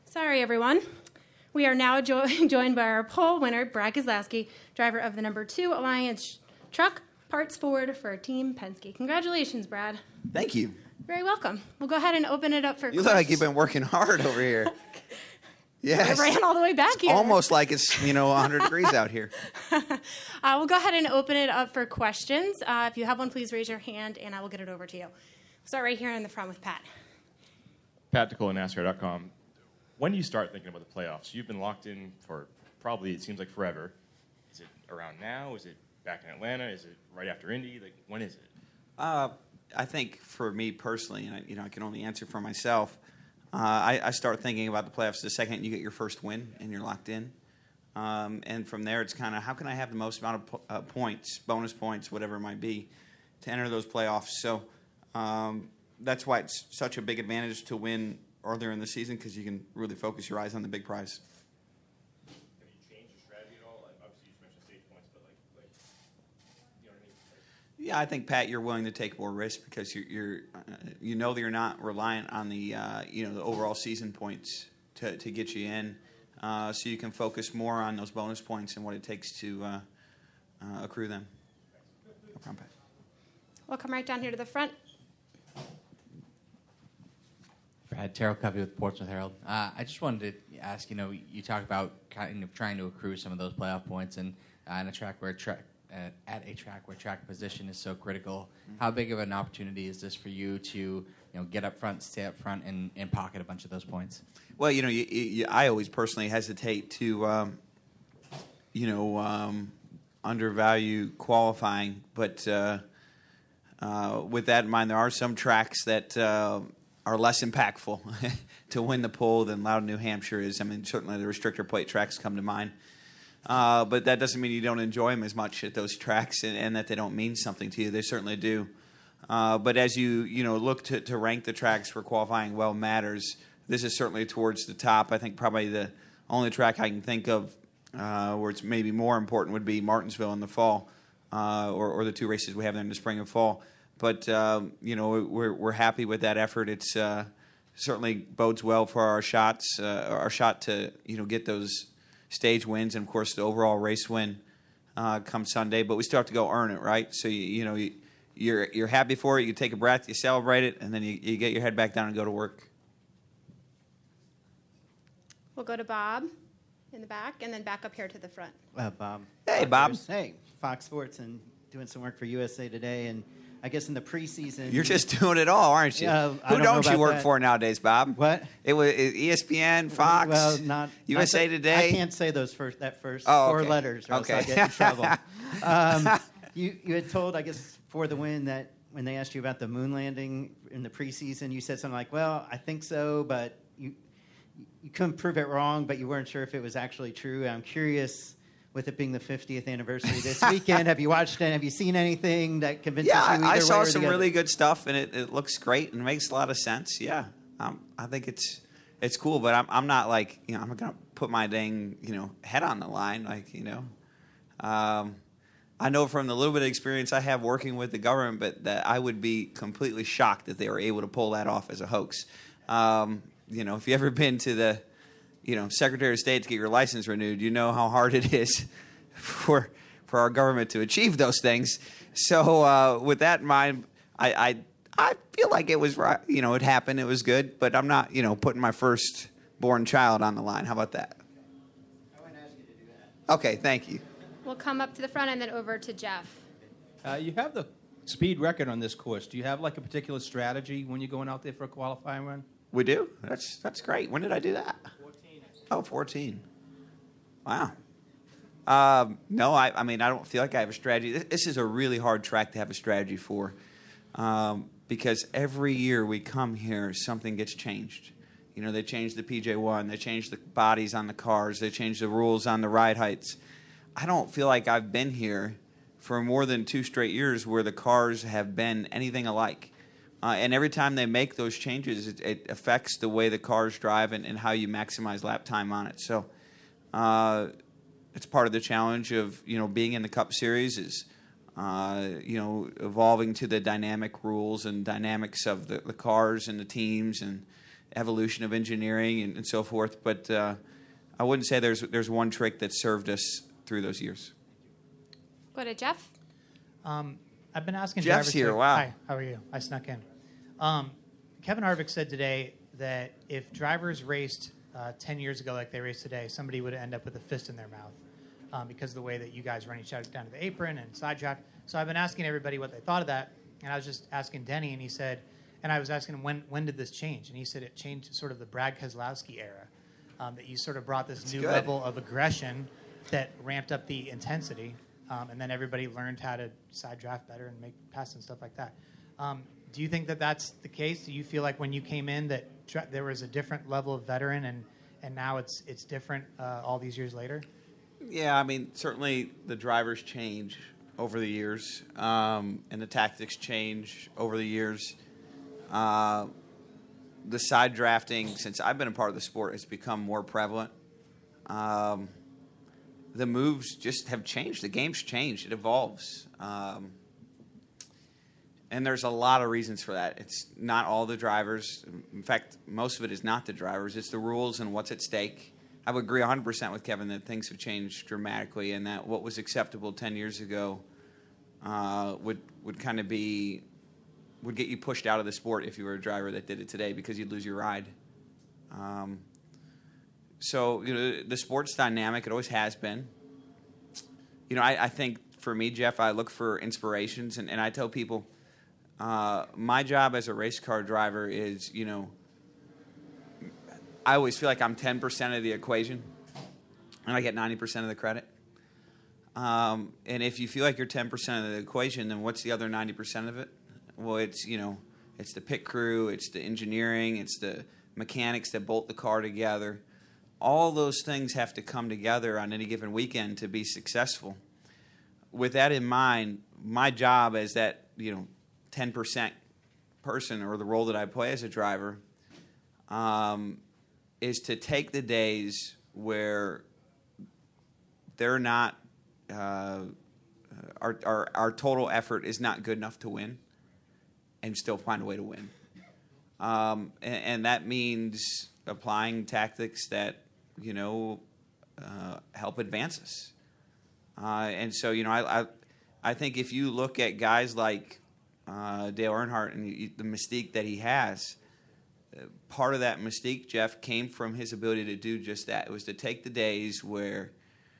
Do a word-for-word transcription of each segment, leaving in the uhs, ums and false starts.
Sorry, everyone. We are now jo- joined by our pole winner, Brad Keselowski, driver of the number two Alliance truck, parts forward for Team Penske. Congratulations, Brad. Thank you. Very welcome. We'll go ahead and open it up for You questions. look like you've been working hard over here. Yes. I ran all the way back it's here. Almost like it's, you know, one hundred degrees out here. uh, we'll go ahead and open it up for questions. Uh, if you have one, please raise your hand, and I will get it over to you. We'll start right here in the front with Pat. Pat Ticola, NASCAR dot com. When do you start thinking about the playoffs? You've been locked in for probably, it seems like forever. Is it around now? Is it back in Atlanta? Is it right after Indy? Like, when is it? Uh, I think for me personally, and I, you know, I can only answer for myself, uh, I, I start thinking about the playoffs the second you get your first win and you're locked in. Um, and from there, it's kind of how can I have the most amount of po- uh, points, bonus points, whatever it might be, to enter those playoffs. So um, that's why it's such a big advantage to win earlier in the season, because you can really focus your eyes on the big prize. Have you changed your strategy at all? Like, obviously, you just mentioned stage points, but like, like you know what I mean? Like, Yeah, I think, Pat, you're willing to take more risk because you're, you're uh, you know that you're not reliant on the uh, you know the overall season points to, to get you in, uh, so you can focus more on those bonus points and what it takes to uh, uh, accrue them. No problem, Pat. We'll come right down here to the front. Brad, Terrell Covey with Portsmouth Herald. Uh, I just wanted to ask, you know, you talk about kind of trying to accrue some of those playoff points, and uh, in a track where track uh, at a track where track position is so critical. Mm-hmm. How big of an opportunity is this for you to, you know, get up front, stay up front, and, and pocket a bunch of those points? Well, you know, you, you, I always personally hesitate to, um, you know, um, undervalue qualifying, but uh, uh, with that in mind, there are some tracks that uh, are less impactful to win the pole than Loudon, New Hampshire is. I mean, certainly the restrictor plate tracks come to mind. Uh, but that doesn't mean you don't enjoy them as much at those tracks and, and that they don't mean something to you. They certainly do. Uh, but as you, you know, look to, to rank the tracks for qualifying well matters, this is certainly towards the top. I think probably the only track I can think of uh, where it's maybe more important would be Martinsville in the fall, uh, or, or the two races we have there in the spring and fall. But, um, you know, we're, we're happy with that effort. It's uh, certainly bodes well for our shots, uh, our shot to, you know, get those stage wins and, of course, the overall race win uh, come Sunday. But we still have to go earn it, right? So, you, you know, you, you're you're happy for it. You take a breath, you celebrate it, and then you, you get your head back down and go to work. We'll go to Bob in the back, and then back up here to the front. Uh, Bob. Hey, Bob. Hey, Fox Sports, and doing some work for U S A Today, and I guess in the preseason. You're just doing it all, aren't you? Yeah, I Who don't don't, know you about work that. for nowadays, Bob? What? It was E S P N, Fox, Well, not U S A not the- Today. I can't say those first that first Oh, four okay. letters, or else Okay. I'll get in trouble. um, you you had told, I guess, for the win that when they asked you about the moon landing in the preseason, you said something like, "Well, I think so, but you you couldn't prove it wrong, but you weren't sure if it was actually true." I'm curious. With it being the fiftieth anniversary this weekend, have you watched it? Have you seen anything that convinces Yeah, you either I, I way saw or some the other? really good stuff, and it, it looks great and makes a lot of sense. Yeah, um, I think it's it's cool, but I'm I'm not like you know I'm not gonna put my dang you know head on the line like you know. Um, I know from the little bit of experience I have working with the government, but that I would be completely shocked that they were able to pull that off as a hoax. Um, you know, if you ever been to the you know, Secretary of State to get your license renewed, you know how hard it is for for our government to achieve those things. So uh, with that in mind, I, I I feel like it was right. You know, it happened. It was good, but I'm not, you know, putting my firstborn child on the line. How about that? I wouldn't ask you to do that. Okay, thank you. We'll come up to the front and then over to Jeff. Uh, you have the speed record on this course. Do you have like a particular strategy when you're going out there for a qualifying run? We do? That's that's great. When did I do that? fourteen. Oh, fourteen. Wow. Um, no, I, I mean, I don't feel like I have a strategy. This, this is a really hard track to have a strategy for um, because every year we come here, something gets changed. You know, they change the P J one, they change the bodies on the cars, they change the rules on the ride heights. I don't feel like I've been here for more than two straight years where the cars have been anything alike. Uh, and every time they make those changes, it, it affects the way the cars drive and, and how you maximize lap time on it. So uh, it's part of the challenge of, you know, being in the Cup Series is, uh, you know, evolving to the dynamic rules and dynamics of the, the cars and the teams and, evolution of engineering and, and so forth. But uh, I wouldn't say there's there's one trick that served us through those years. Go to Jeff. Um, I've been asking Jeff's drivers here. to- Wow. Hi, how are you? I snuck in. Um, Kevin Harvick said today that if drivers raced uh, ten years ago like they race today, somebody would end up with a fist in their mouth um, because of the way that you guys run each other down to the apron and sidetrack. So I've been asking everybody what they thought of that, and I was just asking Denny, and he said, and I was asking him when when did this change, and he said it changed sort of the Brad Keselowski era, um, that you sort of brought this That's new good. level of aggression that ramped up the intensity, um, and then everybody learned how to side draft better and make passes and stuff like that. Um, do you think that that's the case? Do you feel like when you came in that tra- there was a different level of veteran, and, and now it's it's different uh, all these years later? Yeah, I mean, certainly the drivers change over the years, um, and the tactics change over the years. Uh, the side drafting, since I've been a part of the sport, has become more prevalent. Um, the moves just have changed. The game's changed. It evolves. Um, and there's a lot of reasons for that. It's not all the drivers. In fact, most of it is not the drivers. It's the rules and what's at stake. I would agree one hundred percent with Kevin that things have changed dramatically, and that what was acceptable ten years ago uh, would would kind of be would get you pushed out of the sport if you were a driver that did it today, because you'd lose your ride. Um, so you know, the sport's dynamic. It always has been. You know, I, I think for me, Jeff, I look for inspirations, and, and I tell people uh, my job as a race car driver is, you know, I always feel like I'm ten percent of the equation, and I get ninety percent of the credit. Um, and if you feel like you're ten percent of the equation, then what's the other ninety percent of it? Well, it's, you know, it's the pit crew, it's the engineering, it's the mechanics that bolt the car together. All those things have to come together on any given weekend to be successful. With that in mind, my job as that, you know, ten percent person, or the role that I play as a driver, um, is to take the days where they're not, uh, our, our our total effort is not good enough to win, and still find a way to win. Um, and, and that means applying tactics that, you know, uh, help advance us. Uh, and so, you know, I, I I think if you look at guys like uh, Dale Earnhardt and the, the mystique that he has, part of that mystique, Jeff, came from his ability to do just that. It was to take the days where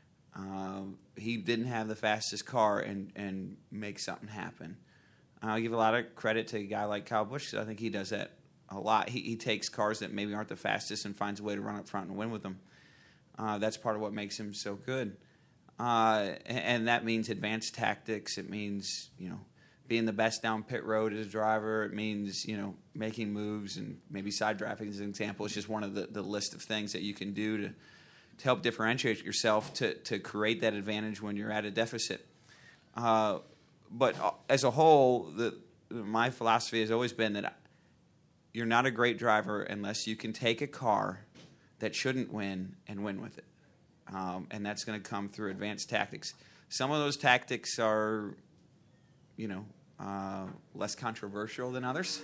um, he didn't have the fastest car and, and make something happen. I'll give a lot of credit to a guy like Kyle Busch, because I think he does that a lot. He, he takes cars that maybe aren't the fastest and finds a way to run up front and win with them. Uh, that's part of what makes him so good. Uh, and, and that means advanced tactics. It means, you know, being the best down pit road as a driver. It means, you know, making moves, and maybe side drafting as an example. It's just one of the, the list of things that you can do to, to help differentiate yourself, to, to create that advantage when you're at a deficit. Uh, but as a whole, the, my philosophy has always been that you're not a great driver unless you can take a car that shouldn't win and win with it. Um, and that's going to come through advanced tactics. Some of those tactics are, you know, Uh, less controversial than others.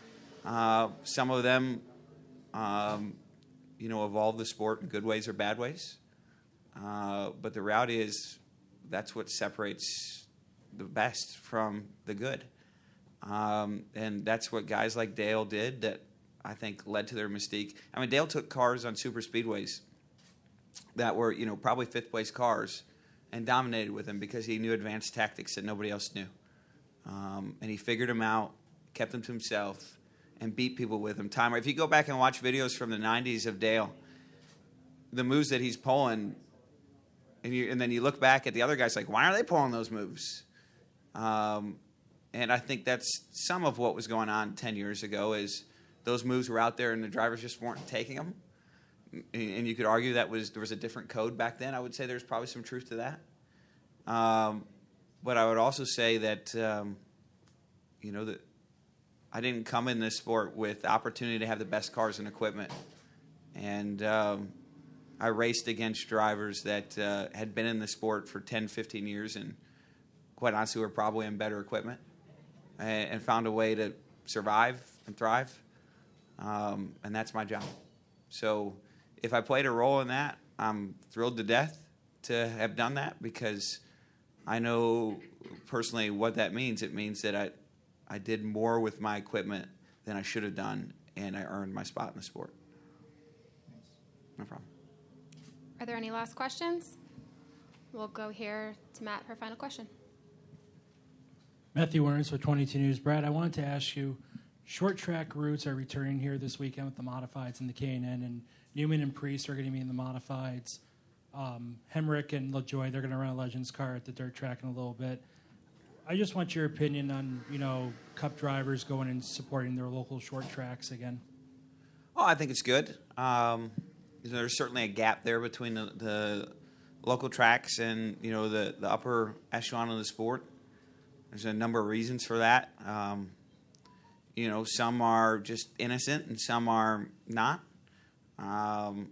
Uh, some of them, um, you know, evolve the sport in good ways or bad ways. Uh, but the reality is that's what separates the best from the good. Um, and that's what guys like Dale did that I think led to their mystique. I mean, Dale took cars on super speedways that were, you know, probably fifth place cars and dominated with them because he knew advanced tactics that nobody else knew. Um, and he figured them out, kept them to himself, and beat people with them. Time. If you go back and watch videos from the nineties of Dale, the moves that he's pulling, and, you, and then you look back at the other guys like, why are they pulling those moves? Um, and I think that's some of what was going on ten years ago, is those moves were out there and the drivers just weren't taking them. And you could argue that was there was a different code back then. I would say there's probably some truth to that. Um, But I would also say that, um, you know, that I didn't come in this sport with the opportunity to have the best cars and equipment. And um, I raced against drivers that uh, had been in the sport for ten, fifteen years and, quite honestly, were probably in better equipment, and, and found a way to survive and thrive. um, and that's my job. So if I played a role in that, I'm thrilled to death to have done that, because I know personally what that means. It means that I, I did more with my equipment than I should have done, and I earned my spot in the sport. No problem. Are there any last questions? We'll go here to Matt for a final question. Matthew Warrens with twenty-two News. Brad, I wanted to ask you, short track routes are returning here this weekend with the modifieds and the K and N, and Newman and Priest are going to be in the modifieds. Um, Hemrick and LaJoy, they're going to run a Legends car at the dirt track in a little bit. I just want your opinion on, you know, Cup drivers going and supporting their local short tracks again. Oh, I think it's good. Um, there's certainly a gap there between the, the local tracks and, you know, the, the upper echelon of the sport. There's a number of reasons for that. Um, you know, some are just innocent and some are not. Um,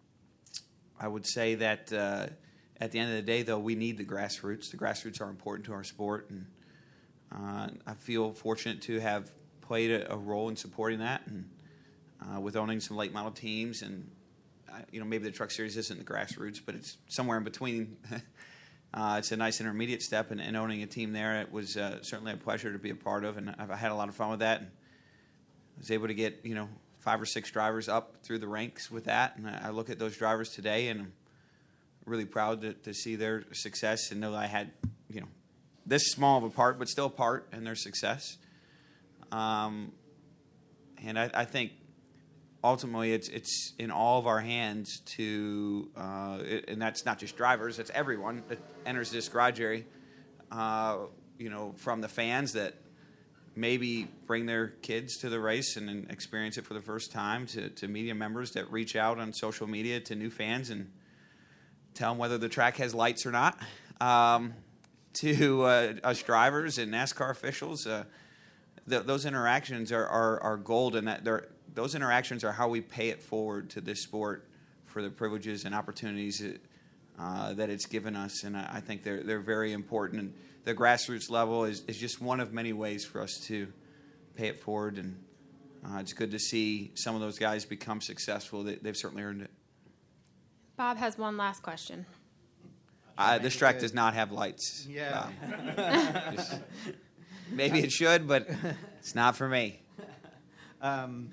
I would say that uh, at the end of the day, though, we need the grassroots. The grassroots are important to our sport, and uh, I feel fortunate to have played a, a role in supporting that, and uh, with owning some late model teams. And uh, you know, maybe the Truck Series isn't the grassroots, but it's somewhere in between. uh, it's a nice intermediate step, and, and owning a team there, it was uh, certainly a pleasure to be a part of, and I've I had a lot of fun with that. And I was able to get, you know, five or six drivers up through the ranks with that, and I look at those drivers today, and I'm really proud to, to see their success and know that I had, you know, this small of a part, but still a part in their success. Um, and I, I think ultimately it's it's in all of our hands to, uh, it, and that's not just drivers, that's everyone that enters this garage area, uh, you know, from the fans that maybe bring their kids to the race and, and experience it for the first time, to, to media members that reach out on social media to new fans and tell them whether the track has lights or not, um, to uh, us drivers and NASCAR officials. Uh, th- those interactions are, are, are gold, and that they're, those interactions are how we pay it forward to this sport for the privileges and opportunities that, uh, that it's given us, and I, I think they're, they're very important. And the grassroots level is, is just one of many ways for us to pay it forward, and uh, it's good to see some of those guys become successful. They, they've certainly earned it. Bob has one last question. Uh, this track does not have lights. Yeah. Uh, just, maybe it should, but it's not for me. Um,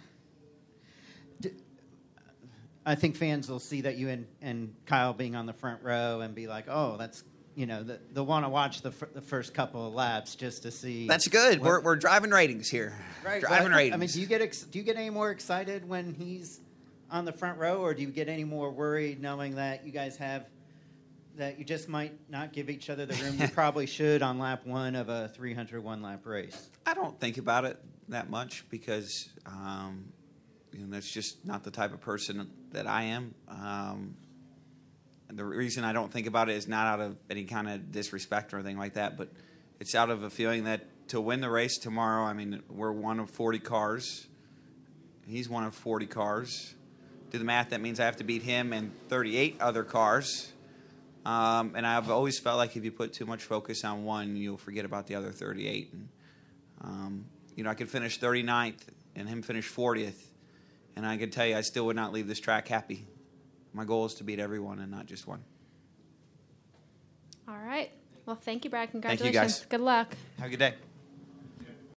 d- I think fans will see that you and, and Kyle being on the front row and be like, oh, that's, you know, the, they'll want to watch the, f- the first couple of laps just to see. That's good. what- We're we're driving ratings here. Right. Driving well, ratings. I mean, do you get ex- do you get any more excited when he's on the front row, or do you get any more worried knowing that you guys have that you just might not give each other the room you probably should on lap one of a three hundred one lap race? I don't think about it that much because um, you know, that's just not the type of person that I am. Um, and the reason I don't think about it is not out of any kind of disrespect or anything like that, but it's out of a feeling that to win the race tomorrow, I mean, we're one of forty cars. He's one of forty cars. Do the math, that means I have to beat him and thirty-eight other cars. Um, and I've always felt like if you put too much focus on one, you'll forget about the other thirty-eight. And, um, you know, I could finish thirty-ninth and him finish fortieth, and I can tell you I still would not leave this track happy. My goal is to beat everyone and not just one. All right. Well, thank you, Brad. you, Congratulations. guys. Good luck. Have a good day.